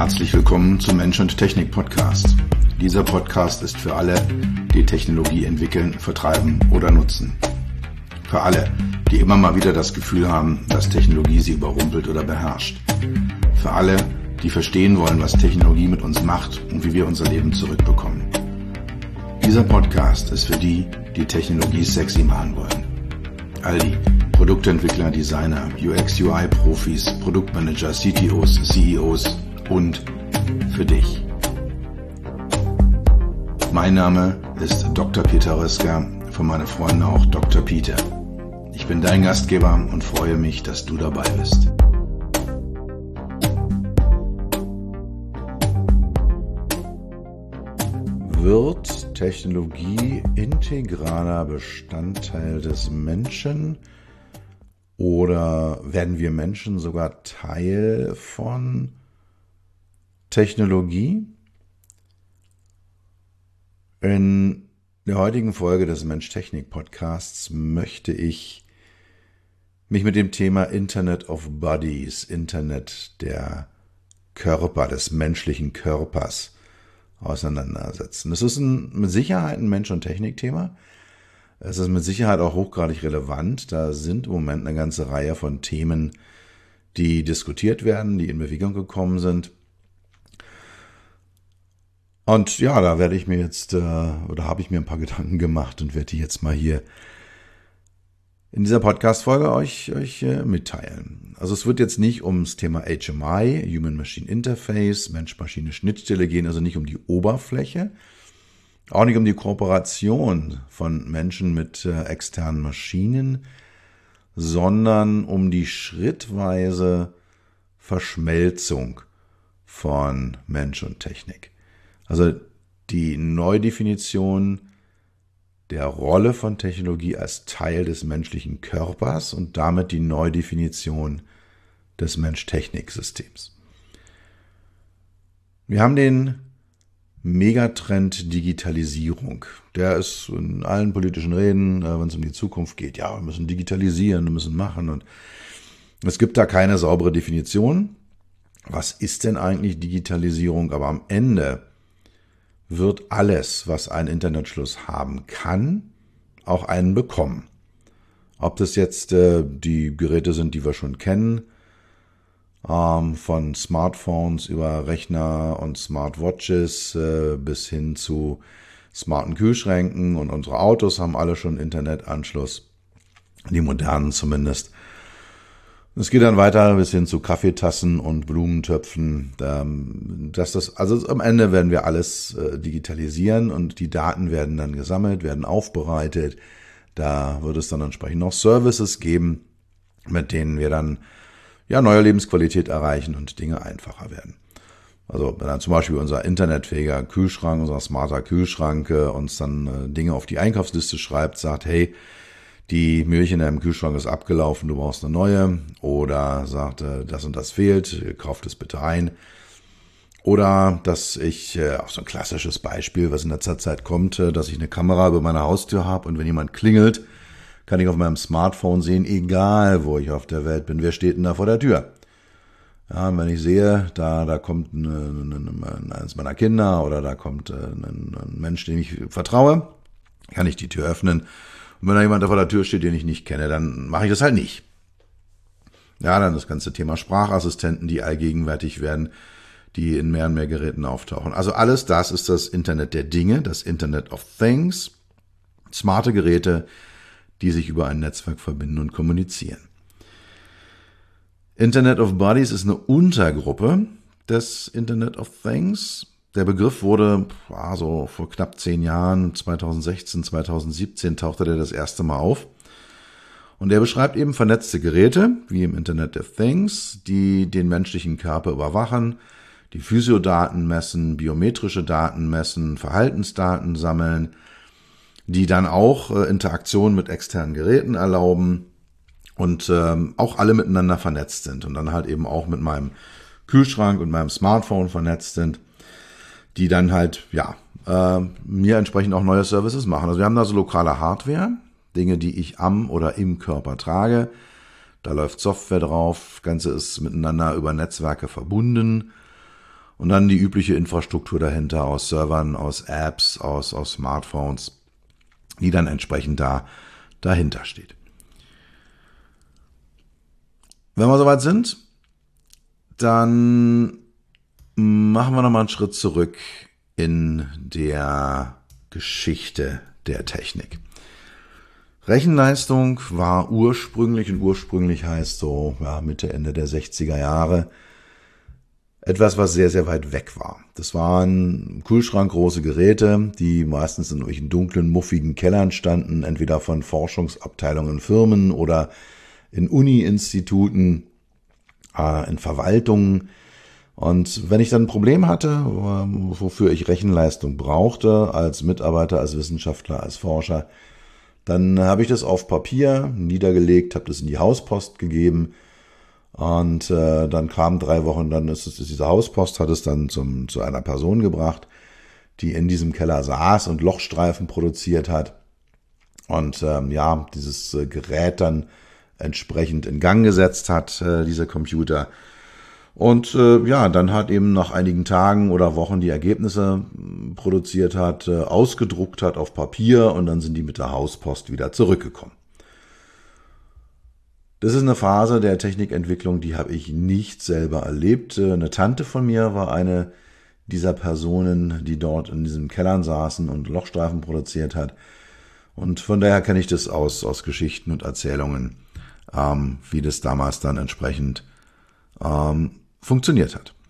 Herzlich willkommen zum Mensch und Technik Podcast. Dieser Podcast ist für alle, die Technologie entwickeln, vertreiben oder nutzen. Für alle, die immer mal wieder das Gefühl haben, dass Technologie sie überrumpelt oder beherrscht. Für alle, die verstehen wollen, was Technologie mit uns macht und wie wir unser Leben zurückbekommen. Dieser Podcast ist für die, die Technologie sexy machen wollen. All die Produktentwickler, Designer, UX-UI-Profis, Produktmanager, CTOs, CEOs und für dich. Mein Name ist Dr. Peter Röska, von meinen Freunden auch Dr. Peter. Ich bin dein Gastgeber und freue mich, dass du dabei bist. Wird Technologie integraler Bestandteil des Menschen oder werden wir Menschen sogar Teil von Technologie? In der heutigen Folge des Mensch-Technik-Podcasts möchte ich mich mit dem Thema Internet of Bodies, Internet der Körper, des menschlichen Körpers auseinandersetzen. Es ist mit Sicherheit ein Mensch- und Technikthema. Es ist mit Sicherheit auch hochgradig relevant. Da sind im Moment eine ganze Reihe von Themen, die diskutiert werden, die in Bewegung gekommen sind. Und ja, da werde ich mir jetzt, habe ich mir ein paar Gedanken gemacht und werde die jetzt mal hier in dieser Podcast-Folge euch mitteilen. Also es wird jetzt nicht ums Thema HMI, Human-Machine Interface, Mensch-Maschine-Schnittstelle gehen, also nicht um die Oberfläche, auch nicht um die Kooperation von Menschen mit externen Maschinen, sondern um die schrittweise Verschmelzung von Mensch und Technik. Also die Neudefinition der Rolle von Technologie als Teil des menschlichen Körpers und damit die Neudefinition des Mensch-Technik-Systems. Wir haben den Megatrend Digitalisierung. Der ist in allen politischen Reden, wenn es um die Zukunft geht. Ja, wir müssen digitalisieren, wir müssen machen. Und es gibt da keine saubere Definition. Was ist denn eigentlich Digitalisierung? Aber am Ende wird alles, was einen Internetschluss haben kann, auch einen bekommen. Ob das jetzt die Geräte sind, die wir schon kennen, von Smartphones über Rechner und Smartwatches bis hin zu smarten Kühlschränken, und unsere Autos haben alle schon Internetanschluss, die modernen zumindest. Es geht dann weiter bis hin zu Kaffeetassen und Blumentöpfen. Also am Ende werden wir alles digitalisieren und die Daten werden dann gesammelt, werden aufbereitet. Da wird es dann entsprechend noch Services geben, mit denen wir dann neue Lebensqualität erreichen und Dinge einfacher werden. Also wenn dann zum Beispiel unser internetfähiger Kühlschrank, unser smarter Kühlschrank uns dann Dinge auf die Einkaufsliste schreibt, sagt, hey, die Milch in deinem Kühlschrank ist abgelaufen, du brauchst eine neue. Oder sagt, das und das fehlt, kauft es bitte ein. Oder dass ich, auch so ein klassisches Beispiel, was in letzter Zeit kommt, dass ich eine Kamera über meiner Haustür habe und wenn jemand klingelt, kann ich auf meinem Smartphone sehen, egal wo ich auf der Welt bin, wer steht denn da vor der Tür. Ja, und wenn ich sehe, da kommt eines meiner Kinder oder da kommt ein Mensch, dem ich vertraue, kann ich die Tür öffnen. Und wenn da jemand vor der Tür steht, den ich nicht kenne, dann mache ich das halt nicht. Ja, dann das ganze Thema Sprachassistenten, die allgegenwärtig werden, die in mehr und mehr Geräten auftauchen. Also alles das ist das Internet der Dinge, das Internet of Things, smarte Geräte, die sich über ein Netzwerk verbinden und kommunizieren. Internet of Bodies ist eine Untergruppe des Internet of Things. Der Begriff wurde so vor knapp 10 Jahren, 2016, 2017 tauchte der das erste Mal auf. Und er beschreibt eben vernetzte Geräte, wie im Internet of Things, die den menschlichen Körper überwachen, die Physiodaten messen, biometrische Daten messen, Verhaltensdaten sammeln, die dann auch Interaktion mit externen Geräten erlauben und auch alle miteinander vernetzt sind und dann halt eben auch mit meinem Kühlschrank und meinem Smartphone vernetzt sind, die dann halt, mir entsprechend auch neue Services machen. Also wir haben da so lokale Hardware, Dinge, die ich am oder im Körper trage. Da läuft Software drauf, das Ganze ist miteinander über Netzwerke verbunden. Und dann die übliche Infrastruktur dahinter aus Servern, aus Apps, aus Smartphones, die dann entsprechend dahinter steht. Wenn wir soweit sind, dann machen wir nochmal einen Schritt zurück in der Geschichte der Technik. Rechenleistung war ursprünglich heißt so Mitte, Ende der 60er Jahre, etwas, was sehr, sehr weit weg war. Das waren kühlschrankgroße Geräte, die meistens in irgendwelchen dunklen, muffigen Kellern standen, entweder von Forschungsabteilungen in Firmen oder in Uni-Instituten, in Verwaltungen. Und wenn ich dann ein Problem hatte, wofür ich Rechenleistung brauchte, als Mitarbeiter, als Wissenschaftler, als Forscher, dann habe ich das auf Papier niedergelegt, habe das in die Hauspost gegeben und dann kamen 3 Wochen, dann diese Hauspost hat es dann zu einer Person gebracht, die in diesem Keller saß und Lochstreifen produziert hat und dieses Gerät dann entsprechend in Gang gesetzt hat, dieser Computer. Und dann hat eben nach einigen Tagen oder Wochen die Ergebnisse produziert hat, ausgedruckt hat auf Papier und dann sind die mit der Hauspost wieder zurückgekommen. Das ist eine Phase der Technikentwicklung, die habe ich nicht selber erlebt. Eine Tante von mir war eine dieser Personen, die dort in diesen Kellern saßen und Lochstreifen produziert hat. Und von daher kenne ich das aus Geschichten und Erzählungen, wie das damals dann entsprechend funktioniert hat.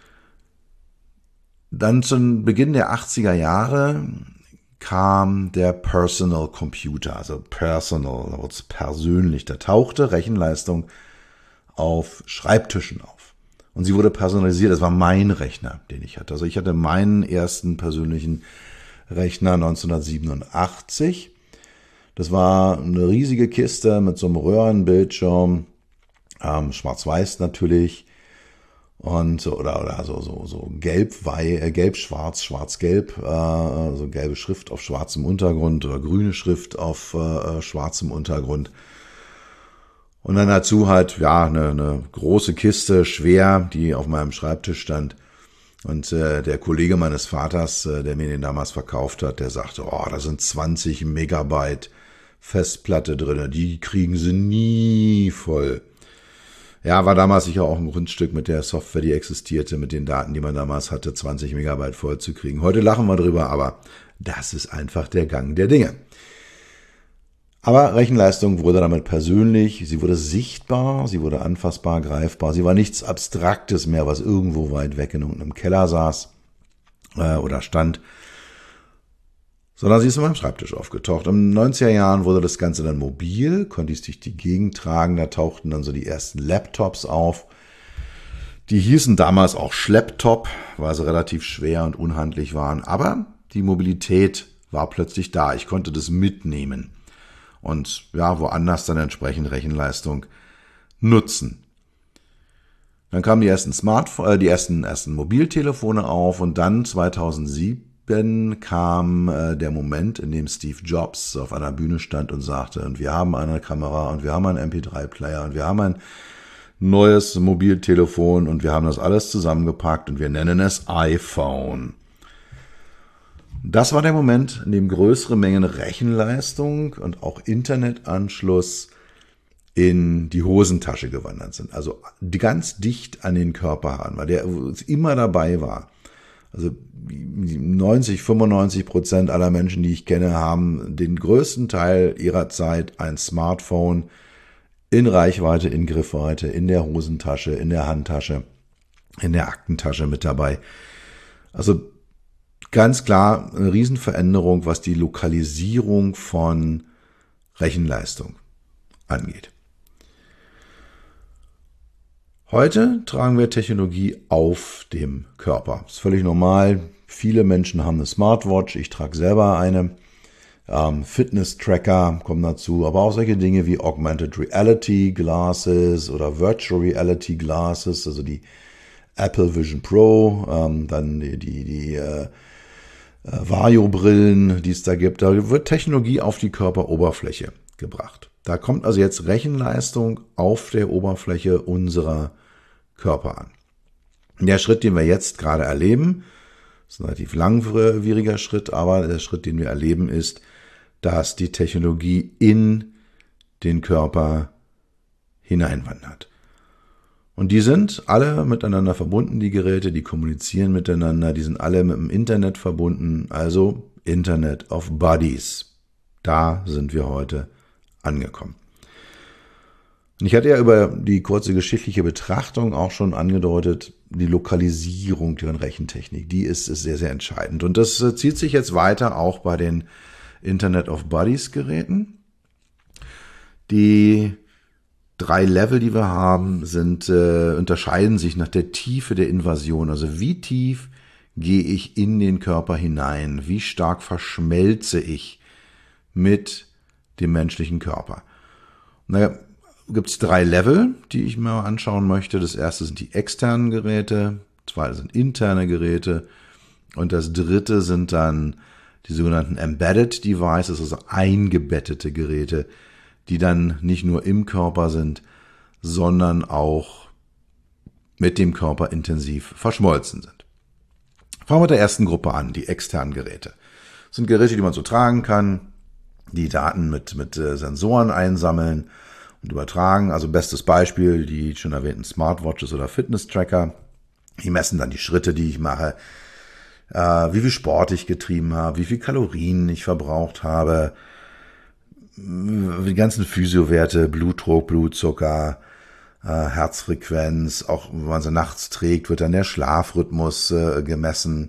Dann zum Beginn der 80er Jahre kam der Personal Computer, also Personal, also persönlich. Da tauchte Rechenleistung auf Schreibtischen auf. Und sie wurde personalisiert. Das war mein Rechner, den ich hatte. Also ich hatte meinen ersten persönlichen Rechner 1987. Das war eine riesige Kiste mit so einem Röhrenbildschirm, schwarz-weiß natürlich. Und oder so gelb-schwarz, schwarz-gelb, so gelbe Schrift auf schwarzem Untergrund oder grüne Schrift auf schwarzem Untergrund. Und dann dazu halt eine große Kiste, schwer, die auf meinem Schreibtisch stand. Und der Kollege meines Vaters, der mir den damals verkauft hat, der sagte, da sind 20 Megabyte Festplatte drin, die kriegen sie nie voll. Ja, war damals sicher auch ein Grundstück mit der Software, die existierte, mit den Daten, die man damals hatte, 20 Megabyte voll zu kriegen. Heute lachen wir drüber, aber das ist einfach der Gang der Dinge. Aber Rechenleistung wurde damit persönlich, sie wurde sichtbar, sie wurde anfassbar, greifbar. Sie war nichts Abstraktes mehr, was irgendwo weit weg in irgendeinem Keller saß oder stand, sondern sie ist in meinem Schreibtisch aufgetaucht. In den 90er Jahren wurde das Ganze dann mobil, konnte ich es durch die Gegend tragen, da tauchten dann so die ersten Laptops auf. Die hießen damals auch Schlepptop, weil sie relativ schwer und unhandlich waren, aber die Mobilität war plötzlich da. Ich konnte das mitnehmen und woanders dann entsprechend Rechenleistung nutzen. Dann kamen die ersten ersten Mobiltelefone auf und dann 2007 kam der Moment, in dem Steve Jobs auf einer Bühne stand und sagte, und wir haben eine Kamera und wir haben einen MP3-Player und wir haben ein neues Mobiltelefon und wir haben das alles zusammengepackt und wir nennen es iPhone. Das war der Moment, in dem größere Mengen Rechenleistung und auch Internetanschluss in die Hosentasche gewandert sind. Also ganz dicht an den Körper ran, weil der immer dabei war. Also 95% aller Menschen, die ich kenne, haben den größten Teil ihrer Zeit ein Smartphone in Reichweite, in Griffweite, in der Hosentasche, in der Handtasche, in der Aktentasche mit dabei. Also ganz klar eine Riesenveränderung, was die Lokalisierung von Rechenleistung angeht. Heute tragen wir Technologie auf dem Körper. Das ist völlig normal. Viele Menschen haben eine Smartwatch. Ich trage selber eine. Fitness-Tracker kommen dazu, aber auch solche Dinge wie Augmented Reality Glasses oder Virtual Reality Glasses, also die Apple Vision Pro, dann die Vario-Brillen, die es da gibt. Da wird Technologie auf die Körperoberfläche gebracht. Da kommt also jetzt Rechenleistung auf der Oberfläche unserer Körper an. Der Schritt, den wir jetzt gerade erleben, ist ein relativ langwieriger Schritt, aber der Schritt, den wir erleben, ist, dass die Technologie in den Körper hineinwandert. Und die sind alle miteinander verbunden, die Geräte, die kommunizieren miteinander, die sind alle mit dem Internet verbunden, also Internet of Bodies. Da sind wir heute angekommen. Und ich hatte ja über die kurze geschichtliche Betrachtung auch schon angedeutet, die Lokalisierung der Rechentechnik, die ist sehr, sehr entscheidend. Und das zieht sich jetzt weiter auch bei den Internet of Bodies Geräten. Die 3 Level, die wir haben, unterscheiden sich nach der Tiefe der Invasion. Also wie tief gehe ich in den Körper hinein? Wie stark verschmelze ich mit dem menschlichen Körper? Und da gibt es 3 Level, die ich mir anschauen möchte. Das erste sind die externen Geräte, das zweite sind interne Geräte und das dritte sind dann die sogenannten Embedded Devices, also eingebettete Geräte, die dann nicht nur im Körper sind, sondern auch mit dem Körper intensiv verschmolzen sind. Fangen wir mit der ersten Gruppe an, die externen Geräte. Das sind Geräte, die man so tragen kann, die Daten mit Sensoren einsammeln und übertragen. Also bestes Beispiel, die schon erwähnten Smartwatches oder Fitness-Tracker. Die messen dann die Schritte, die ich mache, wie viel Sport ich getrieben habe, wie viel Kalorien ich verbraucht habe, die ganzen Physiowerte, Blutdruck, Blutzucker, Herzfrequenz, auch wenn man sie nachts trägt, wird dann der Schlafrhythmus gemessen.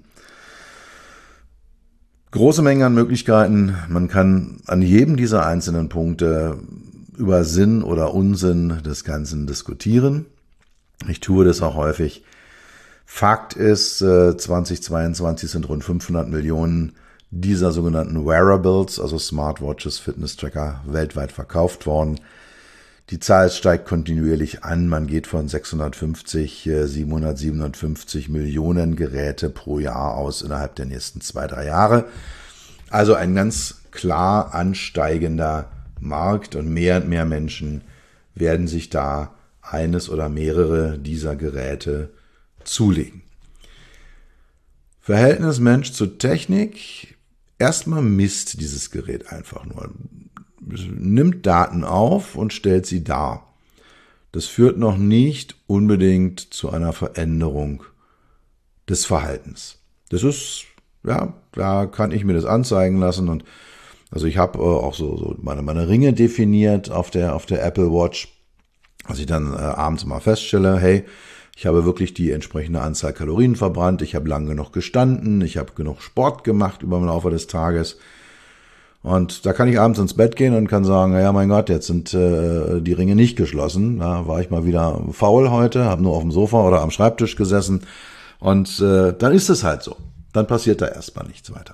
Große Menge an Möglichkeiten. Man kann an jedem dieser einzelnen Punkte über Sinn oder Unsinn des Ganzen diskutieren. Ich tue das auch häufig. Fakt ist, 2022 sind rund 500 Millionen dieser sogenannten Wearables, also Smartwatches, Fitness-Tracker, weltweit verkauft worden. Die Zahl steigt kontinuierlich an. Man geht von 757 Millionen Geräte pro Jahr aus innerhalb der nächsten 2-3 Jahre. Also ein ganz klar ansteigender Markt und mehr Menschen werden sich da eines oder mehrere dieser Geräte zulegen. Verhältnis Mensch zu Technik. Erstmal misst dieses Gerät einfach nur. Nimmt Daten auf und stellt sie dar. Das führt noch nicht unbedingt zu einer Veränderung des Verhaltens. Das ist, ja, da kann ich mir das anzeigen lassen und also ich habe auch so meine Ringe definiert auf der Apple Watch, dass ich dann abends mal feststelle, hey, ich habe wirklich die entsprechende Anzahl Kalorien verbrannt, ich habe lang genug gestanden, ich habe genug Sport gemacht über den Laufe des Tages. Und da kann ich abends ins Bett gehen und kann sagen, ja mein Gott, jetzt sind die Ringe nicht geschlossen. Da war ich mal wieder faul heute, habe nur auf dem Sofa oder am Schreibtisch gesessen. Und dann ist es halt so. Dann passiert da erstmal nichts weiter.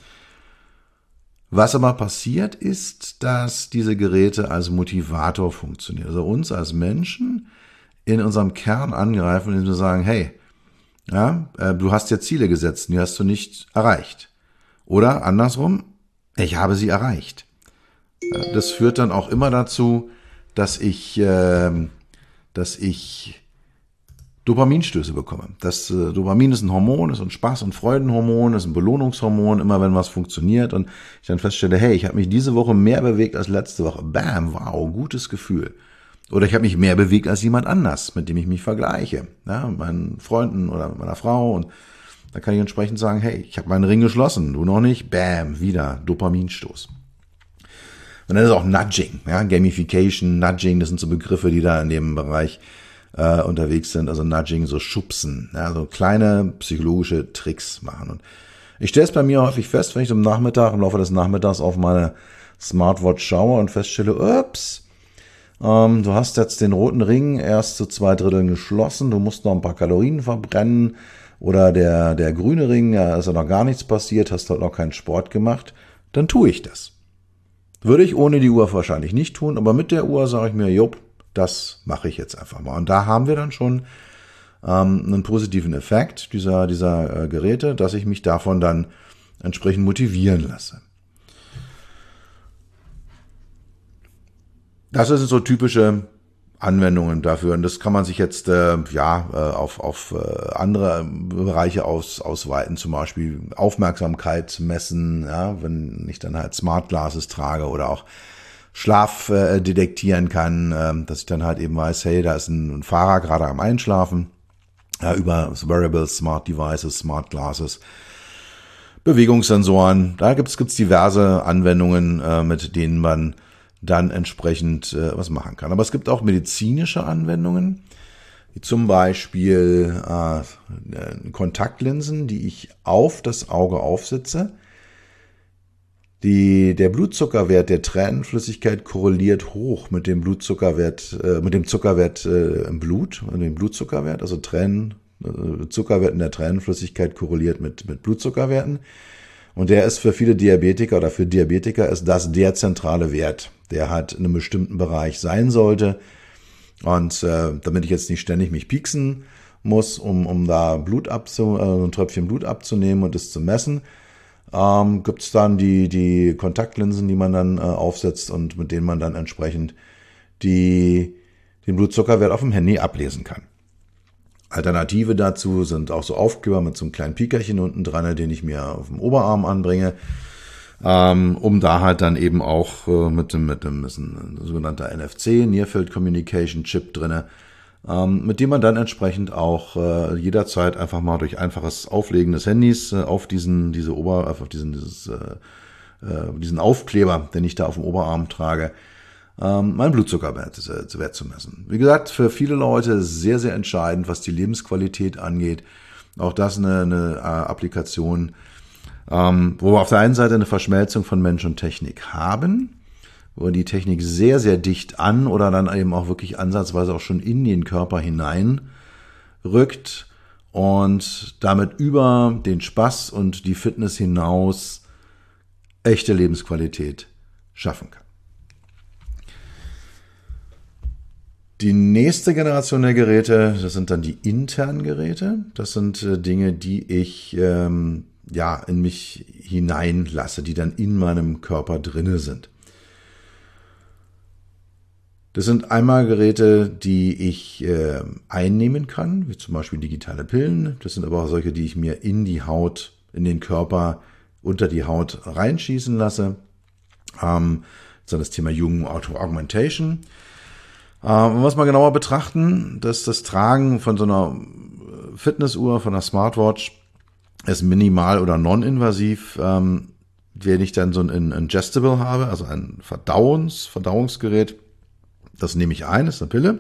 Was aber passiert ist, dass diese Geräte als Motivator funktionieren. Also uns als Menschen in unserem Kern angreifen, indem wir sagen, hey, ja, du hast ja Ziele gesetzt, die hast du nicht erreicht. Oder andersrum, ich habe sie erreicht. Das führt dann auch immer dazu, dass ich Dopaminstöße bekomme. Das Dopamin ist ein Hormon, ist ein Spaß- und Freudenhormon, ist ein Belohnungshormon, immer wenn was funktioniert und ich dann feststelle, hey, ich habe mich diese Woche mehr bewegt als letzte Woche. Bam, wow, gutes Gefühl. Oder ich habe mich mehr bewegt als jemand anders, mit dem ich mich vergleiche. Ja, mit meinen Freunden oder mit meiner Frau und da kann ich entsprechend sagen, hey, ich habe meinen Ring geschlossen, du noch nicht, bam, wieder Dopaminstoß. Und dann ist auch Nudging, ja, Gamification, Nudging, das sind so Begriffe, die da in dem Bereich unterwegs sind, also Nudging, so schubsen, ja, so kleine psychologische Tricks machen. Und ich stelle es bei mir häufig fest, wenn ich im Laufe des Nachmittags auf meine Smartwatch schaue und feststelle, ups, du hast jetzt den roten Ring erst zu 2/3 geschlossen, du musst noch ein paar Kalorien verbrennen, oder der grüne Ring, ja, ist ja noch gar nichts passiert, hast halt noch keinen Sport gemacht, dann tue ich das. Würde ich ohne die Uhr wahrscheinlich nicht tun, aber mit der Uhr sage ich mir, jupp, das mache ich jetzt einfach mal. Und da haben wir dann schon einen positiven Effekt dieser Geräte, dass ich mich davon dann entsprechend motivieren lasse. Das sind so typische Anwendungen dafür. Und das kann man sich jetzt auf andere Bereiche ausweiten, zum Beispiel Aufmerksamkeit messen, ja, wenn ich dann halt Smart Glasses trage oder auch Schlaf detektieren kann, dass ich dann halt eben weiß, hey, da ist ein Fahrer gerade am Einschlafen, ja, über Wearables, Smart Devices, Smart Glasses, Bewegungssensoren. Da gibt's diverse Anwendungen, mit denen man dann entsprechend was machen kann. Aber es gibt auch medizinische Anwendungen, wie zum Beispiel Kontaktlinsen, die ich auf das Auge aufsetze. Der Blutzuckerwert der Tränenflüssigkeit korreliert hoch mit dem Blutzuckerwert, mit dem Zuckerwert im Blut, mit dem Blutzuckerwert, also Zuckerwert in der Tränenflüssigkeit korreliert mit Blutzuckerwerten. Und der ist für viele Diabetiker oder für Diabetiker ist das der zentrale Wert, der halt in einem bestimmten Bereich sein sollte. Und damit ich jetzt nicht ständig mich pieksen muss, um da ein Tröpfchen Blut abzunehmen und es zu messen, gibt es dann die Kontaktlinsen, die man dann aufsetzt und mit denen man dann entsprechend den Blutzuckerwert auf dem Handy ablesen kann. Alternative dazu sind auch so Aufkleber mit so einem kleinen Piekerchen unten dran, den ich mir auf dem Oberarm anbringe, um da halt dann eben auch mit dem ist ein sogenannter NFC, Near Field Communication Chip drinne, mit dem man dann entsprechend auch jederzeit einfach mal durch einfaches Auflegen des Handys auf diesen Aufkleber, den ich da auf dem Oberarm trage, meinen Blutzuckerwert zu messen. Wie gesagt, für viele Leute sehr, sehr entscheidend, was die Lebensqualität angeht. Auch das eine Applikation, wo wir auf der einen Seite eine Verschmelzung von Mensch und Technik haben, wo die Technik sehr, sehr dicht an oder dann eben auch wirklich ansatzweise auch schon in den Körper hineinrückt und damit über den Spaß und die Fitness hinaus echte Lebensqualität schaffen kann. Die nächste Generation der Geräte, das sind dann die internen Geräte. Das sind Dinge, die ich in mich hineinlasse, die dann in meinem Körper drinne sind. Das sind einmal Geräte, die ich einnehmen kann, wie zum Beispiel digitale Pillen. Das sind aber auch solche, die ich mir in die Haut, in den Körper, unter die Haut reinschießen lasse. So das Thema Human Augmentation. Was wir genauer betrachten, dass das Tragen von so einer Fitnessuhr, von einer Smartwatch ist minimal oder non-invasiv, wenn ich dann so ein Ingestible habe, also ein Verdauungsgerät, das nehme ich ein, das ist eine Pille,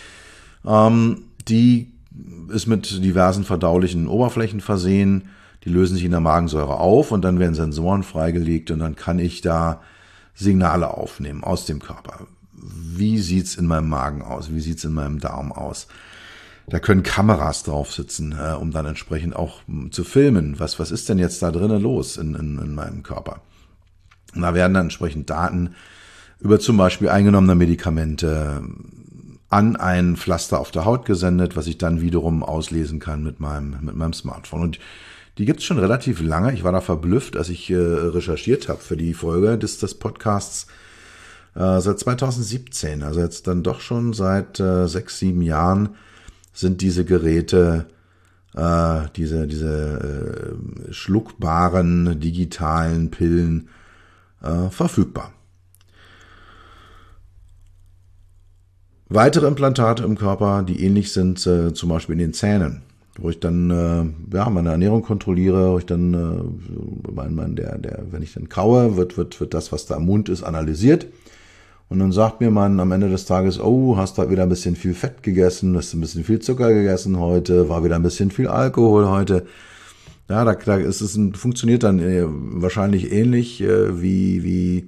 die ist mit diversen verdaulichen Oberflächen versehen, die lösen sich in der Magensäure auf und dann werden Sensoren freigelegt und dann kann ich da Signale aufnehmen aus dem Körper. Wie sieht's in meinem Magen aus? Wie sieht's in meinem Darm aus? Da können Kameras drauf sitzen, um dann entsprechend auch zu filmen. Was ist denn jetzt da drinnen los in meinem Körper? Und da werden dann entsprechend Daten über zum Beispiel eingenommene Medikamente an ein Pflaster auf der Haut gesendet, was ich dann wiederum auslesen kann mit meinem Smartphone. Und die gibt's schon relativ lange. Ich war da verblüfft, als ich recherchiert habe für die Folge des Podcasts. Seit 2017, also jetzt dann doch schon seit 6-7 Jahren sind diese Geräte, diese schluckbaren digitalen Pillen verfügbar. Weitere Implantate im Körper, die ähnlich sind, zum Beispiel in den Zähnen, wo ich dann meine Ernährung kontrolliere, wo ich dann, wenn ich dann kaue, wird das, was da im Mund ist, analysiert. Und dann sagt mir man am Ende des Tages, oh, hast du wieder ein bisschen viel Fett gegessen, hast ein bisschen viel Zucker gegessen heute, war wieder ein bisschen viel Alkohol heute. Ja, funktioniert dann wahrscheinlich ähnlich wie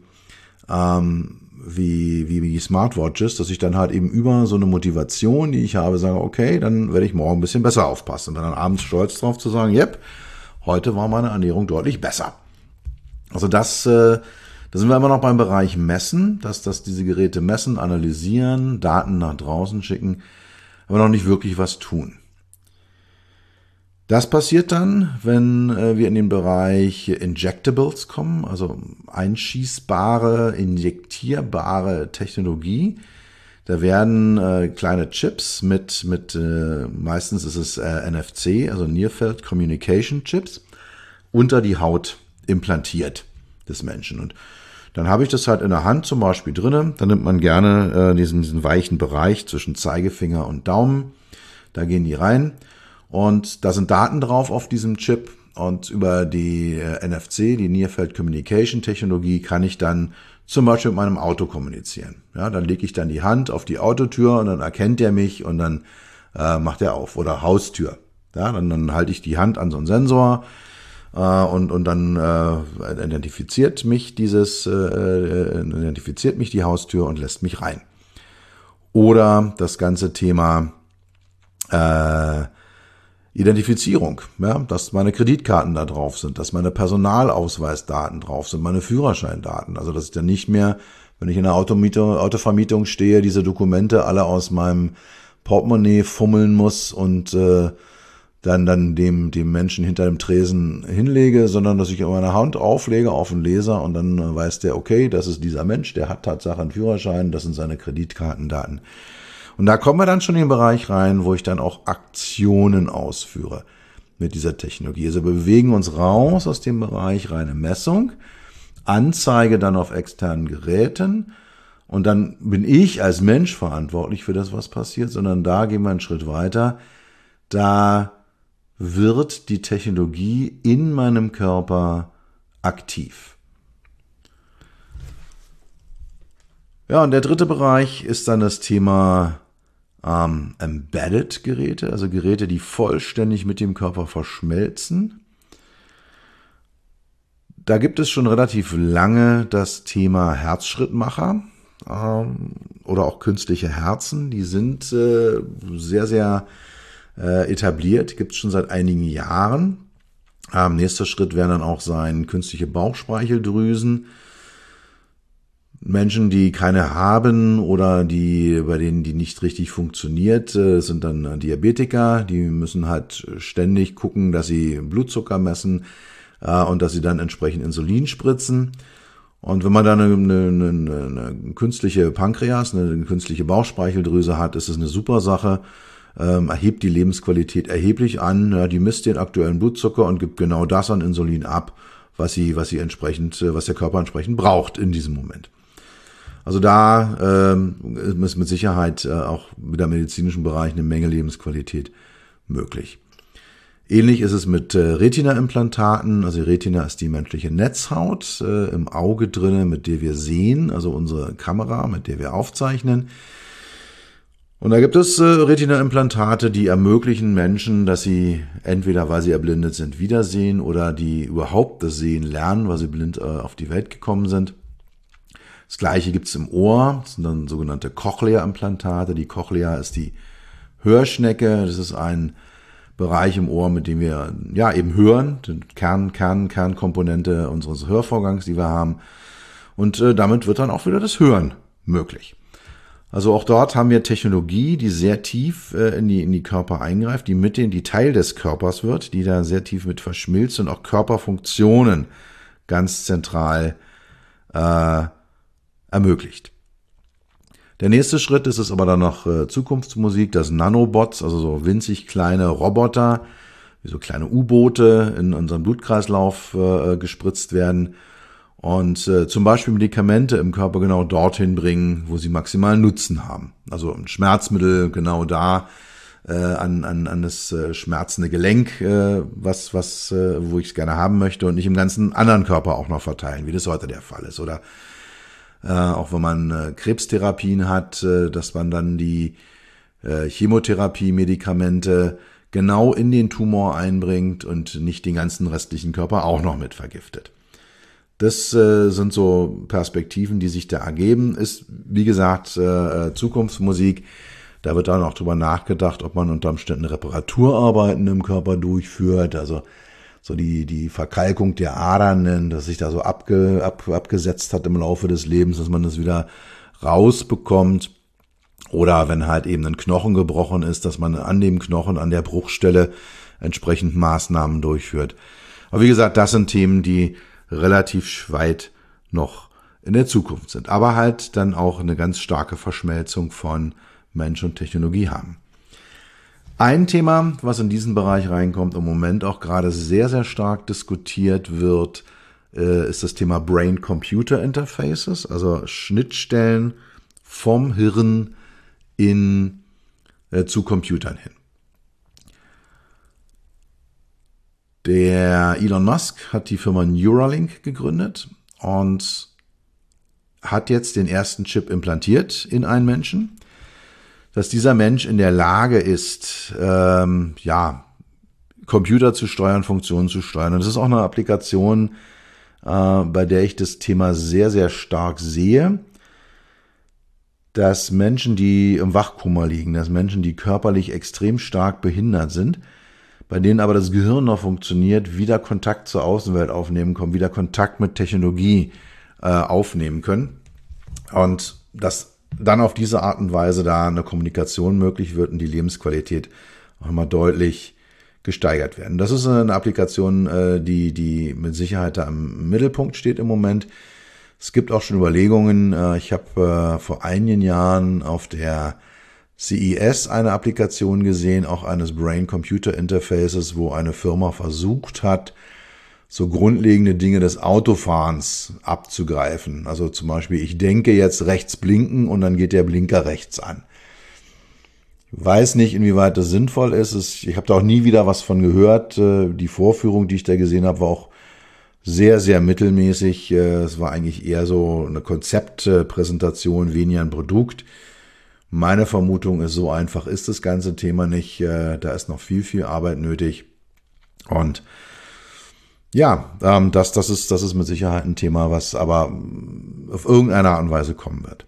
Smartwatches, dass ich dann halt eben über so eine Motivation, die ich habe, sage, okay, dann werde ich morgen ein bisschen besser aufpassen. Und dann abends stolz drauf zu sagen, yep, heute war meine Ernährung deutlich besser. Also da sind wir immer noch beim Bereich Messen, dass diese Geräte messen, analysieren, Daten nach draußen schicken, aber noch nicht wirklich was tun. Das passiert dann, wenn wir in den Bereich Injectables kommen, also einschießbare, injektierbare Technologie. Da werden kleine Chips mit meistens ist es NFC, also Near Field Communication Chips, unter die Haut implantiert des Menschen. Und dann habe ich das halt in der Hand zum Beispiel drinne. Dann nimmt man gerne diesen weichen Bereich zwischen Zeigefinger und Daumen. Da gehen die rein und da sind Daten drauf auf diesem Chip. Und über die NFC, die Near Field Communication Technologie, kann ich dann zum Beispiel mit meinem Auto kommunizieren. Ja, dann lege ich dann die Hand auf die Autotür und dann erkennt er mich und dann macht er auf. Oder Haustür. Ja, dann halte ich die Hand an so einen Sensor und dann identifiziert mich die Haustür und lässt mich rein. Oder das ganze Thema Identifizierung, ja, dass meine Kreditkarten da drauf sind, dass meine Personalausweisdaten drauf sind, meine Führerscheindaten. Also dass ich dann nicht mehr, wenn ich in der Autovermietung stehe, diese Dokumente alle aus meinem Portemonnaie fummeln muss und dann dem Menschen hinter dem Tresen hinlege, sondern dass ich meine Hand auflege auf den Leser und dann weiß der, okay, das ist dieser Mensch, der hat Tatsache einen Führerschein, das sind seine Kreditkartendaten. Und da kommen wir dann schon in den Bereich rein, wo ich dann auch Aktionen ausführe mit dieser Technologie. Also wir bewegen uns raus aus dem Bereich reine Messung, Anzeige dann auf externen Geräten und dann bin ich als Mensch verantwortlich für das, was passiert, sondern da gehen wir einen Schritt weiter. Da wird die Technologie in meinem Körper aktiv. Ja, und der dritte Bereich ist dann das Thema Embedded Geräte, also Geräte, die vollständig mit dem Körper verschmelzen. Da gibt es schon relativ lange das Thema Herzschrittmacher oder auch künstliche Herzen. Die sind sehr, sehr etabliert, gibt es schon seit einigen Jahren. Nächster Schritt werden dann auch sein künstliche Bauchspeicheldrüsen. Menschen, die keine haben oder bei denen die nicht richtig funktioniert, sind dann Diabetiker. Die müssen halt ständig gucken, dass sie Blutzucker messen und dass sie dann entsprechend Insulin spritzen. Und wenn man dann eine künstliche Pankreas, eine künstliche Bauchspeicheldrüse hat, ist es eine super Sache. Erhebt die Lebensqualität erheblich an. Ja, die misst den aktuellen Blutzucker und gibt genau das an Insulin ab, was der Körper entsprechend braucht in diesem Moment. Also da ist mit Sicherheit auch mit der medizinischen Bereich eine Menge Lebensqualität möglich. Ähnlich ist es mit Retina-Implantaten. Also Retina ist die menschliche Netzhaut im Auge drinne, mit der wir sehen, also unsere Kamera, mit der wir aufzeichnen. Und da gibt es Retina-Implantate, die ermöglichen Menschen, dass sie entweder, weil sie erblindet sind, wiedersehen oder die überhaupt das Sehen lernen, weil sie blind auf die Welt gekommen sind. Das Gleiche gibt's im Ohr, das sind dann sogenannte Cochlea-Implantate. Die Cochlea ist die Hörschnecke, das ist ein Bereich im Ohr, mit dem wir ja eben hören, die Kernkomponente unseres Hörvorgangs, die wir haben. Und damit wird dann auch wieder das Hören möglich. Also auch dort haben wir Technologie, die sehr tief in die Körper eingreift, die Teil des Körpers wird, die da sehr tief mit verschmilzt und auch Körperfunktionen ganz zentral ermöglicht. Der nächste Schritt ist es aber dann noch Zukunftsmusik, dass Nanobots, also so winzig kleine Roboter, wie so kleine U-Boote in unseren Blutkreislauf gespritzt werden und zum Beispiel Medikamente im Körper genau dorthin bringen, wo sie maximalen Nutzen haben. Also ein Schmerzmittel genau da an das schmerzende Gelenk, wo ich es gerne haben möchte und nicht im ganzen anderen Körper auch noch verteilen, wie das heute der Fall ist. Oder auch wenn man Krebstherapien hat, dass man dann die Chemotherapie-Medikamente genau in den Tumor einbringt und nicht den ganzen restlichen Körper auch noch mit vergiftet. Das sind so Perspektiven, die sich da ergeben. Ist, wie gesagt, Zukunftsmusik. Da wird dann auch drüber nachgedacht, ob man unter Umständen Reparaturarbeiten im Körper durchführt, also so die Verkalkung der Adern, dass sich da so abgesetzt hat im Laufe des Lebens, dass man das wieder rausbekommt. Oder wenn halt eben ein Knochen gebrochen ist, dass man an dem Knochen, an der Bruchstelle entsprechend Maßnahmen durchführt. Aber wie gesagt, das sind Themen, die relativ weit noch in der Zukunft sind, aber halt dann auch eine ganz starke Verschmelzung von Mensch und Technologie haben. Ein Thema, was in diesen Bereich reinkommt, im Moment auch gerade sehr, sehr stark diskutiert wird, ist das Thema Brain-Computer-Interfaces, also Schnittstellen vom Hirn zu Computern hin. Der Elon Musk hat die Firma Neuralink gegründet und hat jetzt den ersten Chip implantiert in einen Menschen, dass dieser Mensch in der Lage ist, Computer zu steuern, Funktionen zu steuern. Und das ist auch eine Applikation, bei der ich das Thema sehr, sehr stark sehe, dass Menschen, die im Wachkoma liegen, dass Menschen, die körperlich extrem stark behindert sind, bei denen aber das Gehirn noch funktioniert, wieder Kontakt zur Außenwelt aufnehmen können, wieder Kontakt mit Technologie aufnehmen können. Und dass dann auf diese Art und Weise da eine Kommunikation möglich wird und die Lebensqualität auch mal deutlich gesteigert werden. Das ist eine Applikation, die mit Sicherheit da im Mittelpunkt steht im Moment. Es gibt auch schon Überlegungen. Ich habe vor einigen Jahren auf der CES eine Applikation gesehen, auch eines Brain-Computer-Interfaces, wo eine Firma versucht hat, so grundlegende Dinge des Autofahrens abzugreifen. Also zum Beispiel, ich denke jetzt rechts blinken und dann geht der Blinker rechts an. Ich weiß nicht, inwieweit das sinnvoll ist. Ich habe da auch nie wieder was von gehört. Die Vorführung, die ich da gesehen habe, war auch sehr, sehr mittelmäßig. Es war eigentlich eher so eine Konzeptpräsentation, weniger ein Produkt. Meine Vermutung ist, so einfach ist das ganze Thema nicht. Da ist noch viel, viel Arbeit nötig. Und ja, das ist mit Sicherheit ein Thema, was aber auf irgendeine Art und Weise kommen wird.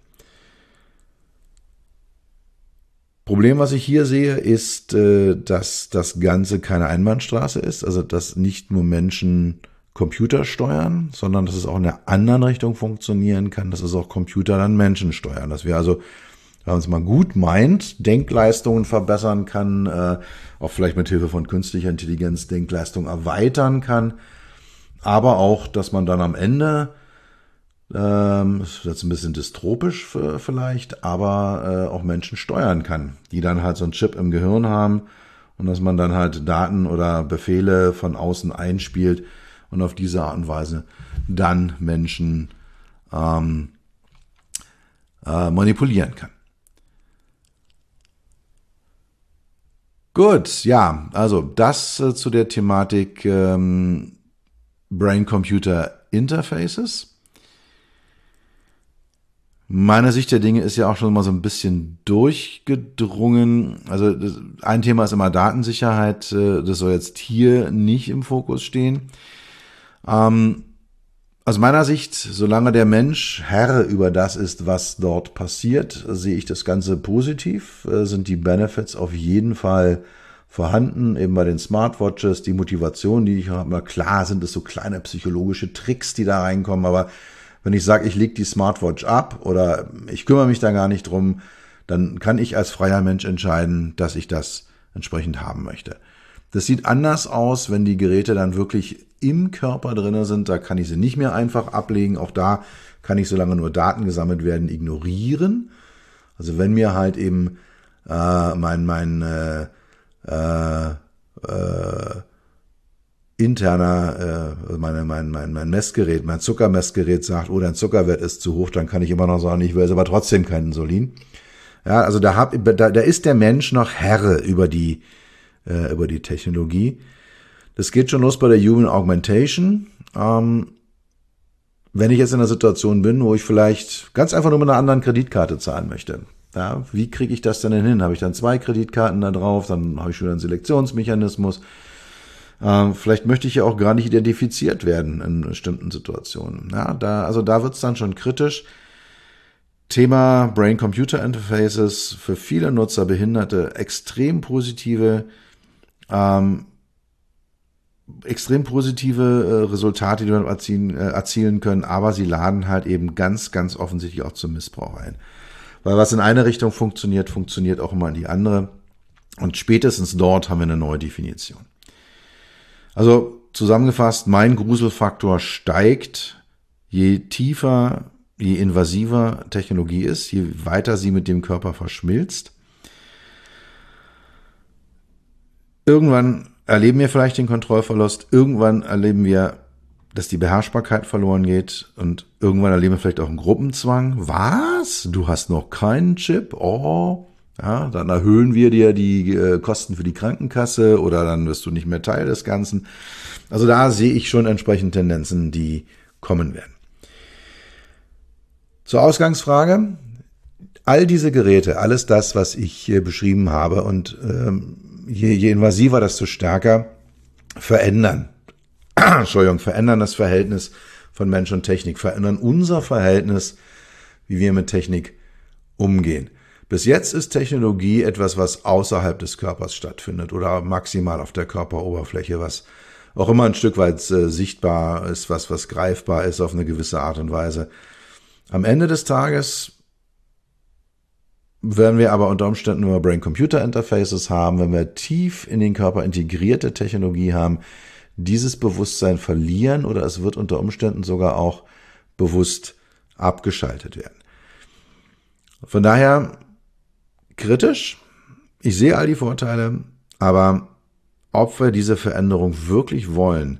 Problem, was ich hier sehe, ist, dass das Ganze keine Einbahnstraße ist, also dass nicht nur Menschen Computer steuern, sondern dass es auch in der anderen Richtung funktionieren kann, dass es auch Computer dann Menschen steuern, dass wir also, wenn man es mal gut meint, Denkleistungen verbessern kann, auch vielleicht mit Hilfe von künstlicher Intelligenz Denkleistung erweitern kann, aber auch, dass man dann am Ende, das ist jetzt ein bisschen dystopisch vielleicht, aber auch Menschen steuern kann, die dann halt so einen Chip im Gehirn haben und dass man dann halt Daten oder Befehle von außen einspielt und auf diese Art und Weise dann Menschen manipulieren kann. Gut, ja, also das zu der Thematik Brain-Computer-Interfaces. Meine Sicht der Dinge ist ja auch schon mal so ein bisschen durchgedrungen. Also ein Thema ist immer Datensicherheit. Das soll jetzt hier nicht im Fokus stehen. Aus meiner Sicht, solange der Mensch Herr über das ist, was dort passiert, sehe ich das Ganze positiv. Sind die Benefits auf jeden Fall vorhanden, eben bei den Smartwatches, die Motivation, die ich habe. Na klar sind es so kleine psychologische Tricks, die da reinkommen, aber wenn ich sage, ich lege die Smartwatch ab oder ich kümmere mich da gar nicht drum, dann kann ich als freier Mensch entscheiden, dass ich das entsprechend haben möchte. Das sieht anders aus, wenn die Geräte dann wirklich im Körper drin sind. Da kann ich sie nicht mehr einfach ablegen. Auch da kann ich, solange nur Daten gesammelt werden, ignorieren. Also wenn mir halt eben mein Messgerät, mein Zuckermessgerät sagt, oh, dein Zuckerwert ist zu hoch, dann kann ich immer noch sagen, ich will jetzt aber trotzdem kein Insulin. Ja, also da ist der Mensch noch Herr über die Technologie. Das geht schon los bei der Human Augmentation. Wenn ich jetzt in einer Situation bin, wo ich vielleicht ganz einfach nur mit einer anderen Kreditkarte zahlen möchte, ja, wie kriege ich das denn hin? Habe ich dann 2 Kreditkarten da drauf, dann habe ich schon einen Selektionsmechanismus. Vielleicht möchte ich ja auch gar nicht identifiziert werden in bestimmten Situationen. Ja, da wird es dann schon kritisch. Thema Brain-Computer-Interfaces für viele Nutzer, Behinderte, extrem positive Resultate, die man erzielen können, aber sie laden halt eben ganz, ganz offensichtlich auch zum Missbrauch ein. Weil was in eine Richtung funktioniert, funktioniert auch immer in die andere. Und spätestens dort haben wir eine neue Definition. Also zusammengefasst, mein Gruselfaktor steigt, je tiefer je invasiver Technologie ist, je weiter sie mit dem Körper verschmilzt, irgendwann erleben wir vielleicht den Kontrollverlust, irgendwann erleben wir, dass die Beherrschbarkeit verloren geht und irgendwann erleben wir vielleicht auch einen Gruppenzwang. Was? Du hast noch keinen Chip? Oh, ja, dann erhöhen wir dir die Kosten für die Krankenkasse oder dann wirst du nicht mehr Teil des Ganzen. Also da sehe ich schon entsprechend Tendenzen, die kommen werden. Zur Ausgangsfrage. All diese Geräte, alles das, was ich hier beschrieben habe und je invasiver, desto stärker verändern das Verhältnis von Mensch und Technik, verändern unser Verhältnis, wie wir mit Technik umgehen. Bis jetzt ist Technologie etwas, was außerhalb des Körpers stattfindet oder maximal auf der Körperoberfläche, was auch immer ein Stück weit sichtbar ist, was greifbar ist auf eine gewisse Art und Weise. Am Ende des Tages werden wir aber unter Umständen, wenn wir Brain-Computer-Interfaces haben, wenn wir tief in den Körper integrierte Technologie haben, dieses Bewusstsein verlieren oder es wird unter Umständen sogar auch bewusst abgeschaltet werden. Von daher kritisch, ich sehe all die Vorteile, aber ob wir diese Veränderung wirklich wollen,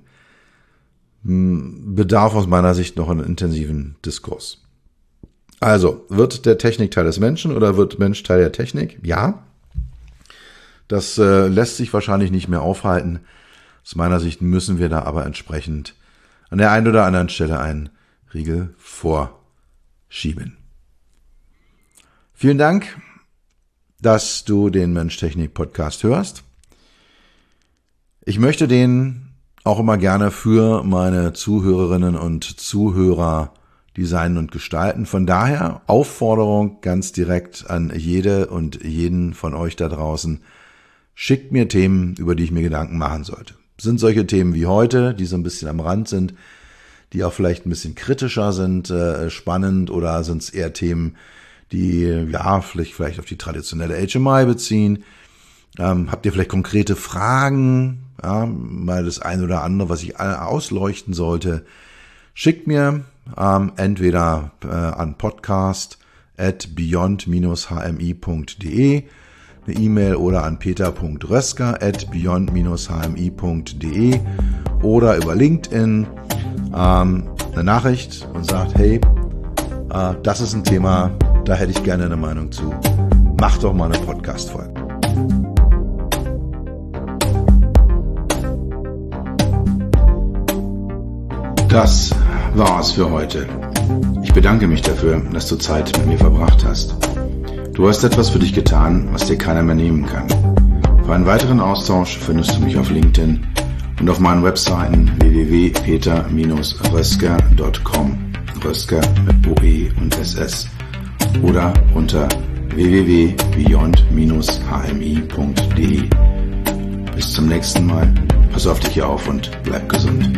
bedarf aus meiner Sicht noch einen intensiven Diskurs. Also, wird der Technik Teil des Menschen oder wird Mensch Teil der Technik? Ja, das lässt sich wahrscheinlich nicht mehr aufhalten. Aus meiner Sicht müssen wir da aber entsprechend an der einen oder anderen Stelle einen Riegel vorschieben. Vielen Dank, dass du den Mensch-Technik-Podcast hörst. Ich möchte den auch immer gerne für meine Zuhörerinnen und Zuhörer designen und gestalten. Von daher Aufforderung ganz direkt an jede und jeden von euch da draußen. Schickt mir Themen, über die ich mir Gedanken machen sollte. Sind solche Themen wie heute, die so ein bisschen am Rand sind, die auch vielleicht ein bisschen kritischer sind, spannend, oder sind es eher Themen, die ja vielleicht auf die traditionelle HMI beziehen? Habt ihr vielleicht konkrete Fragen? Ja, mal das eine oder andere, was ich ausleuchten sollte? Schickt mir entweder an podcast@beyond-hmi.de eine E-Mail oder an peter.rösker@beyond-hmi.de oder über LinkedIn eine Nachricht und sagt, hey, das ist ein Thema, da hätte ich gerne eine Meinung zu. Mach doch mal eine Podcast-Folge. Das war's für heute. Ich bedanke mich dafür, dass du Zeit mit mir verbracht hast. Du hast etwas für dich getan, was dir keiner mehr nehmen kann. Für einen weiteren Austausch findest du mich auf LinkedIn und auf meinen Webseiten www.peter-rösker.com, Rösker mit OE und SS, oder unter www.beyond-hmi.de. Bis zum nächsten Mal. Pass auf dich auf und bleib gesund.